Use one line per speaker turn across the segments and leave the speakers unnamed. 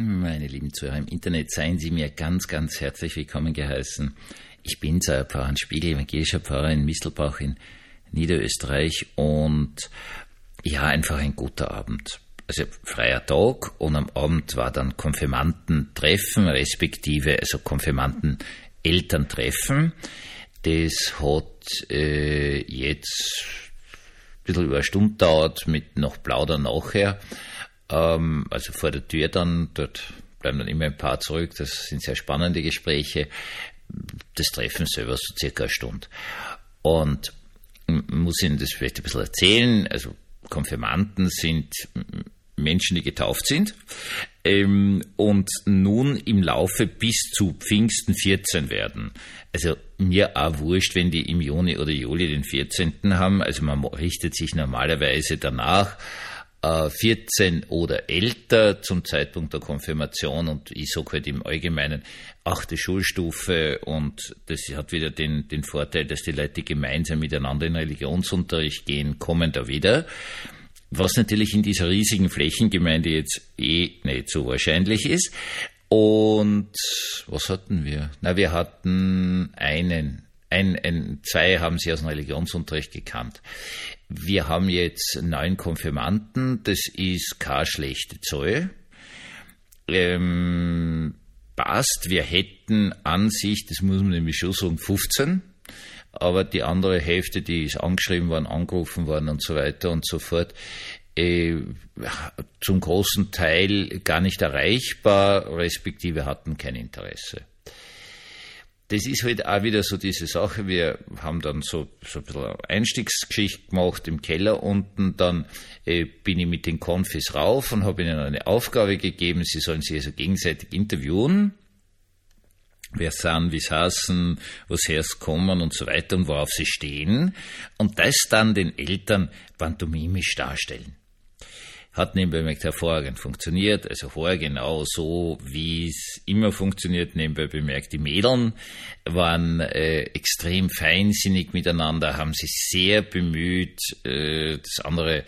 Meine lieben Zuhörer im Internet, seien Sie mir ganz, ganz herzlich willkommen geheißen. Ich bin Pfarrer Hans Spiegel, evangelischer Pfarrer in Mistelbach in Niederösterreich und ja, einfach ein guter Abend. Also freier Tag und am Abend war dann Konfirmandentreffen, respektive also Konfirmanden-Elterntreffen. Das hat jetzt ein bisschen über eine Stunde dauert mit noch Plaudern nachher. Also vor der Tür dann, dort bleiben dann immer ein paar zurück, das sind sehr spannende Gespräche. Das Treffen selber so circa eine Stunde. Und muss Ihnen das vielleicht ein bisschen erzählen, also Konfirmanden sind Menschen, die getauft sind und nun im Laufe bis zu Pfingsten 14 werden. Also mir auch wurscht, wenn die im Juni oder Juli den 14. haben, also man richtet sich normalerweise danach, 14 oder älter zum Zeitpunkt der Konfirmation und ich sage halt im Allgemeinen 8. Schulstufe und das hat wieder den Vorteil, dass die Leute gemeinsam miteinander in Religionsunterricht gehen, kommen da wieder. Was natürlich in dieser riesigen Flächengemeinde jetzt nicht so wahrscheinlich ist. Und was hatten wir? Wir hatten zwei haben sie aus dem Religionsunterricht gekannt. Wir haben jetzt 9 Konfirmanden, das ist keine schlechte Zahl. Passt, wir hätten an sich, das muss man nämlich schon sagen, 15, aber die andere Hälfte, die ist angeschrieben worden, angerufen worden und so weiter und so fort, zum großen Teil gar nicht erreichbar, respektive hatten kein Interesse. Das ist halt auch wieder so diese Sache, wir haben dann so ein bisschen eine Einstiegsgeschichte gemacht im Keller unten, dann bin ich mit den Konfis rauf und habe ihnen eine Aufgabe gegeben, sie sollen sich also gegenseitig interviewen, wer sind, wie sie heißen, woher sie kommen und so weiter und worauf sie stehen und das dann den Eltern pantomimisch darstellen. Hat nebenbei bemerkt hervorragend funktioniert, also genau so, wie es immer funktioniert, nebenbei bemerkt. Die Mädeln waren extrem feinsinnig miteinander, haben sich sehr bemüht, das andere,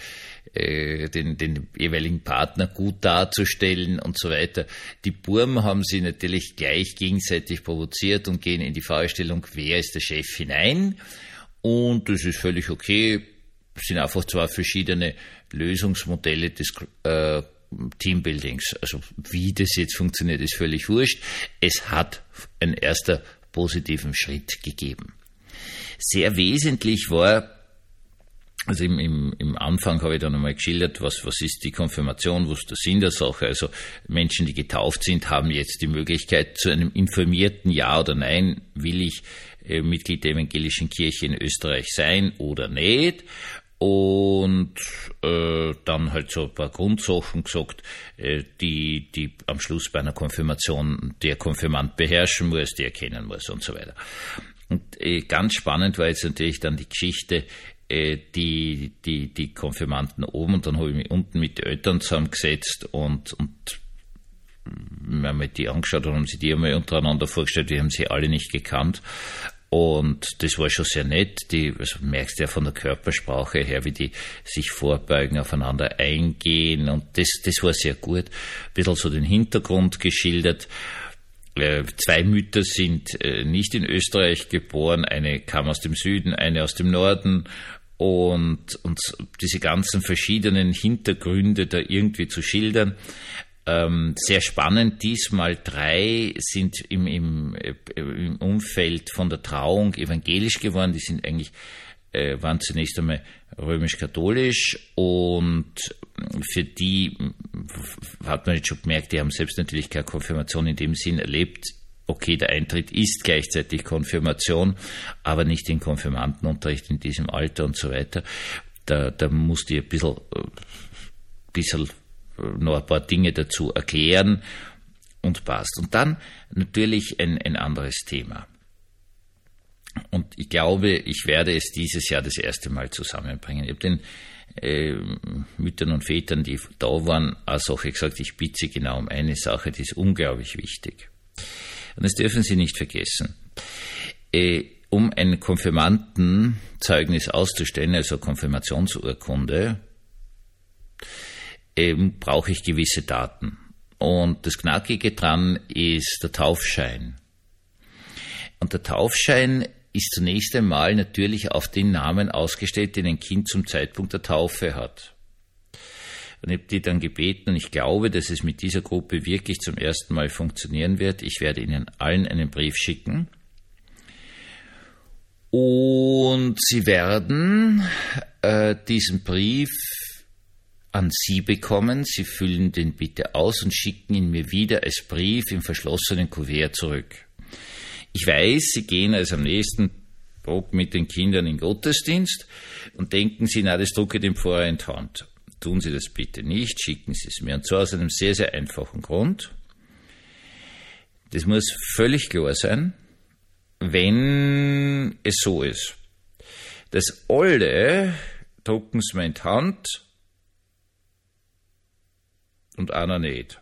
den jeweiligen Partner gut darzustellen und so weiter. Die Burm haben sie natürlich gleich gegenseitig provoziert und gehen in die Fragestellung, wer ist der Chef hinein? Und das ist völlig okay. Es sind einfach zwei verschiedene Lösungsmodelle des Teambuildings. Also wie das jetzt funktioniert, ist völlig wurscht. Es hat einen ersten positiven Schritt gegeben. Sehr wesentlich war, also im Anfang habe ich dann einmal geschildert, was ist die Konfirmation, was ist der Sinn der Sache. Also Menschen, die getauft sind, haben jetzt die Möglichkeit zu einem informierten Ja oder Nein, will ich Mitglied der evangelischen Kirche in Österreich sein oder nicht. Und dann halt so ein paar Grundsachen gesagt, die am Schluss bei einer Konfirmation der Konfirmand beherrschen muss, die erkennen muss und so weiter. Und ganz spannend war jetzt natürlich dann die Geschichte, die Konfirmanden oben, und dann habe ich mich unten mit den Eltern zusammengesetzt und wir haben die angeschaut und haben sie die einmal untereinander vorgestellt, die haben sie alle nicht gekannt. Und das war schon sehr nett. Also merkst du ja von der Körpersprache her, wie die sich vorbeugen, aufeinander eingehen. Und das war sehr gut. Ein bisschen so den Hintergrund geschildert. 2 Mütter sind nicht in Österreich geboren. Eine kam aus dem Süden, eine aus dem Norden. Und diese ganzen verschiedenen Hintergründe da irgendwie zu schildern. Sehr spannend, diesmal 3 sind im Umfeld von der Trauung evangelisch geworden, die sind eigentlich, waren zunächst einmal römisch-katholisch und für die hat man jetzt schon gemerkt, die haben selbst natürlich keine Konfirmation in dem Sinn erlebt. Okay, der Eintritt ist gleichzeitig Konfirmation, aber nicht den Konfirmandenunterricht in diesem Alter und so weiter. Da musste ich ein bisschen noch ein paar Dinge dazu erklären und passt. Und dann natürlich ein anderes Thema. Und ich glaube, ich werde es dieses Jahr das erste Mal zusammenbringen. Ich habe den Müttern und Vätern, die da waren, eine Sache gesagt, ich bitte sie genau um eine Sache, die ist unglaublich wichtig. Und das dürfen Sie nicht vergessen. Um ein Konfirmandenzeugnis auszustellen, also Konfirmationsurkunde, brauche ich gewisse Daten. Und das Knackige dran ist der Taufschein. Und der Taufschein ist zunächst einmal natürlich auf den Namen ausgestellt, den ein Kind zum Zeitpunkt der Taufe hat. Und ich habe die dann gebeten, und ich glaube, dass es mit dieser Gruppe wirklich zum ersten Mal funktionieren wird. Ich werde Ihnen allen einen Brief schicken. Und Sie werden diesen Brief an Sie bekommen. Sie füllen den bitte aus und schicken ihn mir wieder als Brief im verschlossenen Kuvert zurück. Ich weiß, Sie gehen also am nächsten Tag mit den Kindern in Gottesdienst und denken Sie, na, das drucke ich dem Pfarrer in die Hand. Tun Sie das bitte nicht, schicken Sie es mir. Und zwar aus einem sehr, sehr einfachen Grund. Das muss völlig klar sein, wenn es so ist, dass alle drucken es mir in die Hand und einer nicht.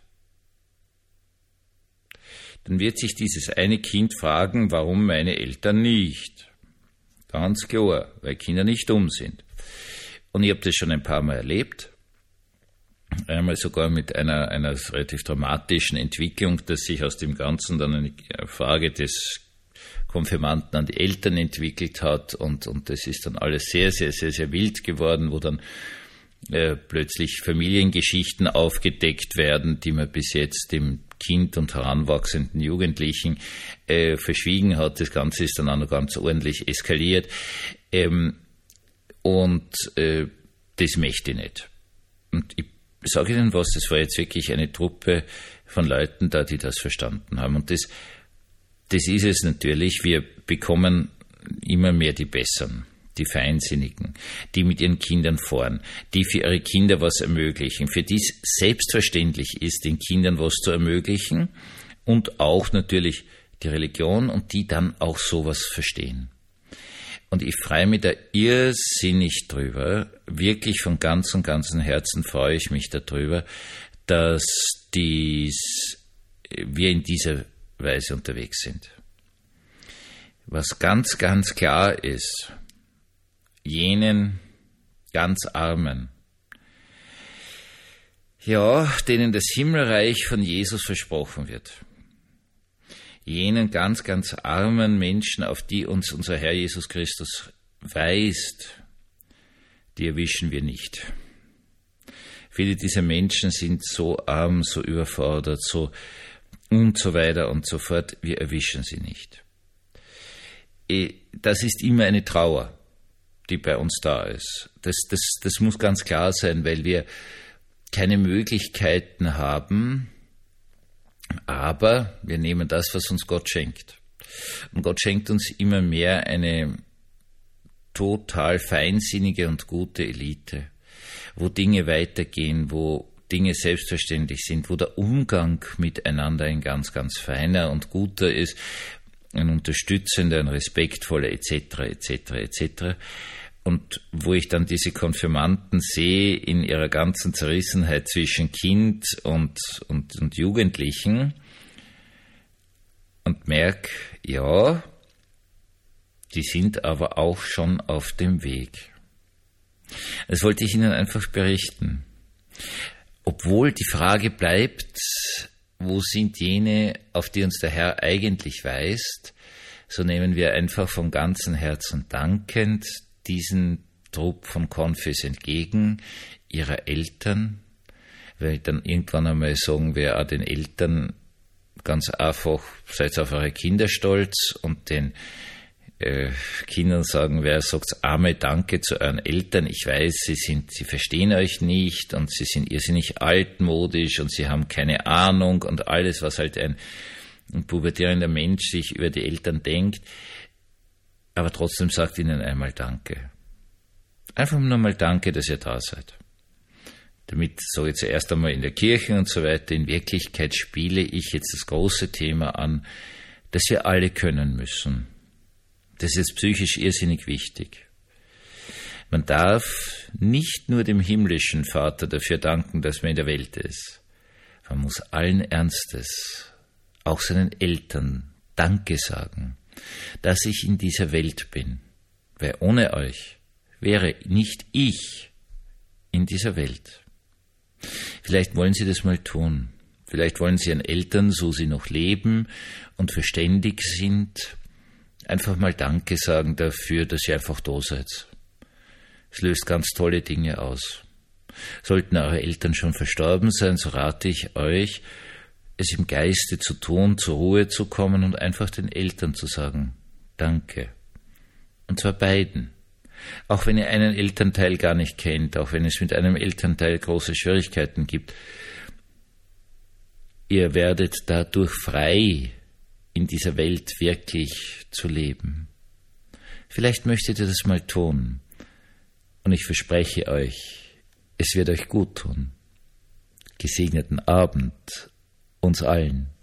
Dann wird sich dieses eine Kind fragen, warum meine Eltern nicht. Ganz klar, weil Kinder nicht dumm sind. Und ich habe das schon ein paar Mal erlebt. Einmal sogar mit einer relativ dramatischen Entwicklung, dass sich aus dem Ganzen dann eine Frage des Konfirmanden an die Eltern entwickelt hat und das ist dann alles sehr, sehr, sehr, sehr wild geworden, wo dann plötzlich Familiengeschichten aufgedeckt werden, die man bis jetzt dem Kind und heranwachsenden Jugendlichen verschwiegen hat. Das Ganze ist dann auch noch ganz ordentlich eskaliert das möchte ich nicht. Und ich sage Ihnen was, das war jetzt wirklich eine Truppe von Leuten da, die das verstanden haben. Und das ist es natürlich, wir bekommen immer mehr die Besseren, die Feinsinnigen, die mit ihren Kindern fahren, die für ihre Kinder was ermöglichen, für die es selbstverständlich ist, den Kindern was zu ermöglichen und auch natürlich die Religion und die dann auch sowas verstehen. Und ich freue mich da irrsinnig drüber, wirklich von ganzem Herzen freue ich mich darüber, dass wir in dieser Weise unterwegs sind. Was ganz, ganz klar ist, jenen ganz Armen, ja, denen das Himmelreich von Jesus versprochen wird, jenen ganz, ganz armen Menschen, auf die uns unser Herr Jesus Christus weist, die erwischen wir nicht. Viele dieser Menschen sind so arm, so überfordert, so und so weiter und so fort, wir erwischen sie nicht. Das ist immer eine Trauer, die bei uns da ist. Das muss ganz klar sein, weil wir keine Möglichkeiten haben, aber wir nehmen das, was uns Gott schenkt. Und Gott schenkt uns immer mehr eine total feinsinnige und gute Elite, wo Dinge weitergehen, wo Dinge selbstverständlich sind, wo der Umgang miteinander ein ganz, ganz feiner und guter ist, ein unterstützender, ein respektvoller etc. Und wo ich dann diese Konfirmanden sehe in ihrer ganzen Zerrissenheit zwischen Kind und Jugendlichen und merke, ja, die sind aber auch schon auf dem Weg. Das wollte ich Ihnen einfach berichten. Obwohl die Frage bleibt, wo sind jene, auf die uns der Herr eigentlich weist, so nehmen wir einfach von ganzem Herzen dankend diesen Trupp von Konfis entgegen, ihrer Eltern, weil dann irgendwann einmal sagen wir auch den Eltern ganz einfach, seid auf eure Kinder stolz und den Kindern sagen wir, sagt arme Danke zu euren Eltern. Ich weiß, sie verstehen euch nicht und sie sind irrsinnig altmodisch und sie haben keine Ahnung und alles, was halt ein pubertierender Mensch sich über die Eltern denkt. Aber trotzdem sagt ihnen einmal Danke. Einfach nur mal Danke, dass ihr da seid. Damit sage ich zuerst einmal in der Kirche und so weiter. In Wirklichkeit spiele ich jetzt das große Thema an, dass wir alle können müssen. Das ist jetzt psychisch irrsinnig wichtig. Man darf nicht nur dem himmlischen Vater dafür danken, dass man in der Welt ist. Man muss allen Ernstes, auch seinen Eltern, Danke sagen, dass ich in dieser Welt bin. Weil ohne euch wäre nicht ich in dieser Welt. Vielleicht wollen Sie das mal tun. Vielleicht wollen Sie Ihren Eltern, so sie noch leben und verständig sind, einfach mal Danke sagen dafür, dass ihr einfach da seid. Es löst ganz tolle Dinge aus. Sollten eure Eltern schon verstorben sein, so rate ich euch, es im Geiste zu tun, zur Ruhe zu kommen und einfach den Eltern zu sagen, Danke. Und zwar beiden. Auch wenn ihr einen Elternteil gar nicht kennt, auch wenn es mit einem Elternteil große Schwierigkeiten gibt, ihr werdet dadurch frei, in dieser Welt wirklich zu leben. Vielleicht möchtet ihr das mal tun. Und ich verspreche euch, es wird euch gut tun. Gesegneten Abend uns allen.